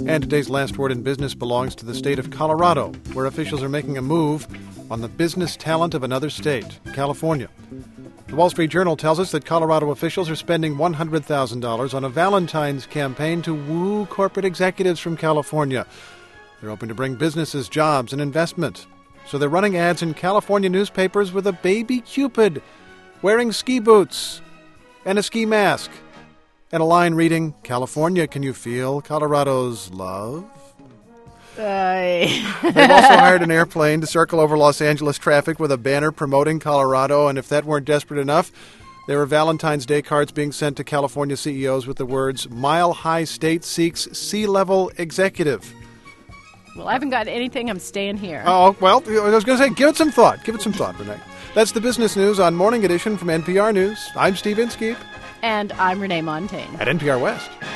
And today's last word in business belongs to the state of Colorado, where officials are making a move on the business talent of another state, California. The Wall Street Journal tells us that Colorado officials are spending $100,000 on a Valentine's campaign to woo corporate executives from California. They're hoping to bring businesses, jobs, and investment. So they're running ads in California newspapers with a baby Cupid wearing ski boots and a ski mask and a line reading, "California, can you feel Colorado's love?" They've also hired an airplane to circle over Los Angeles traffic with a banner promoting Colorado, and if that weren't desperate enough, there are Valentine's Day cards being sent to California CEOs with the words, "Mile High State seeks C-level executive." Well, I haven't got anything. I'm staying here. Oh, well, I was going to say, give it some thought. Give it some thought, Renee. That's the business news on Morning Edition from NPR News. I'm Steve Inskeep. And I'm Renee Montagne. At NPR West.